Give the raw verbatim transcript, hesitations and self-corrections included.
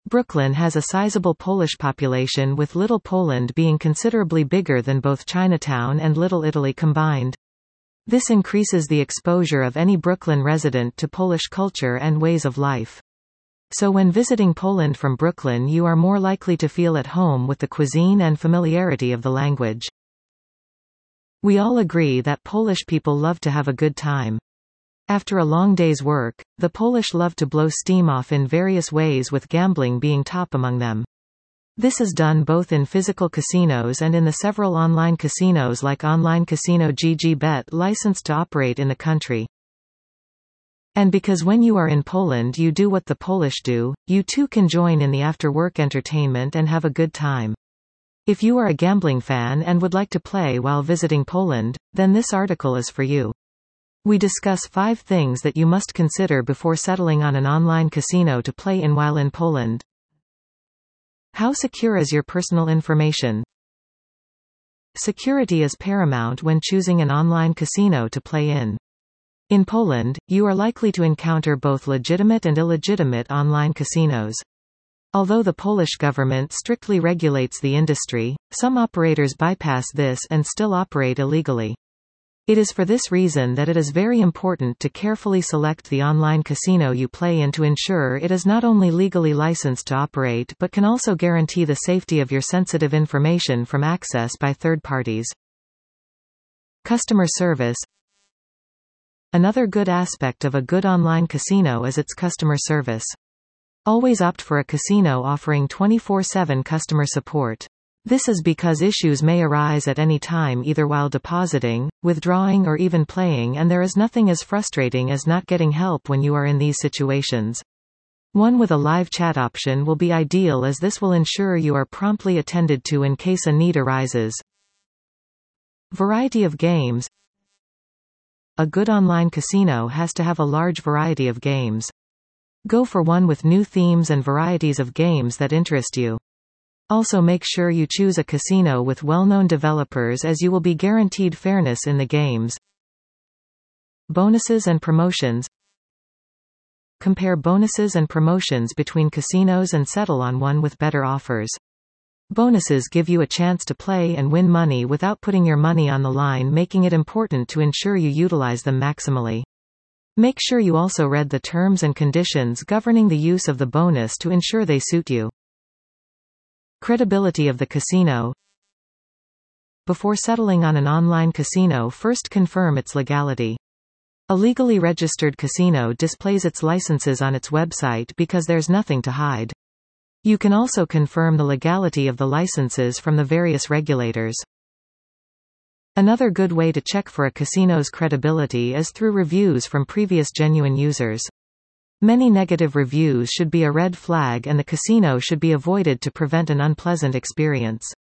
Brooklyn has a sizable Polish population, with Little Poland being considerably bigger than both Chinatown and Little Italy combined. This increases the exposure of any Brooklyn resident to Polish culture and ways of life. So when visiting Poland from Brooklyn, you are more likely to feel at home with the cuisine and familiarity of the language. We all agree that Polish people love to have a good time. After a long day's work, the Polish love to blow steam off in various ways, with gambling being top among them. This is done both in physical casinos and in the several online casinos like online casino G G Bet, licensed to operate in the country. And because when you are in Poland you do what the Polish do, you too can join in the after-work entertainment and have a good time. If you are a gambling fan and would like to play while visiting Poland, then this article is for you. We discuss five things that you must consider before settling on an online casino to play in while in Poland. How secure is your personal information? Security is paramount when choosing an online casino to play in. In Poland, you are likely to encounter both legitimate and illegitimate online casinos. Although the Polish government strictly regulates the industry, some operators bypass this and still operate illegally. It is for this reason that it is very important to carefully select the online casino you play in to ensure it is not only legally licensed to operate but can also guarantee the safety of your sensitive information from access by third parties. Customer service. Another good aspect of a good online casino is its customer service. Always opt for a casino offering twenty-four seven customer support. This is because issues may arise at any time, either while depositing, withdrawing or even playing, and there is nothing as frustrating as not getting help when you are in these situations. One with a live chat option will be ideal, as this will ensure you are promptly attended to in case a need arises. Variety of games. A good online casino has to have a large variety of games. Go for one with new themes and varieties of games that interest you. Also make sure you choose a casino with well-known developers, as you will be guaranteed fairness in the games. Bonuses and promotions. Compare bonuses and promotions between casinos and settle on one with better offers. Bonuses give you a chance to play and win money without putting your money on the line, making it important to ensure you utilize them maximally. Make sure you also read the terms and conditions governing the use of the bonus to ensure they suit you. Credibility of the casino. Before settling on an online casino, first confirm its legality. A legally registered casino displays its licenses on its website because there's nothing to hide. You can also confirm the legality of the licenses from the various regulators. Another good way to check for a casino's credibility is through reviews from previous genuine users. Many negative reviews should be a red flag, and the casino should be avoided to prevent an unpleasant experience.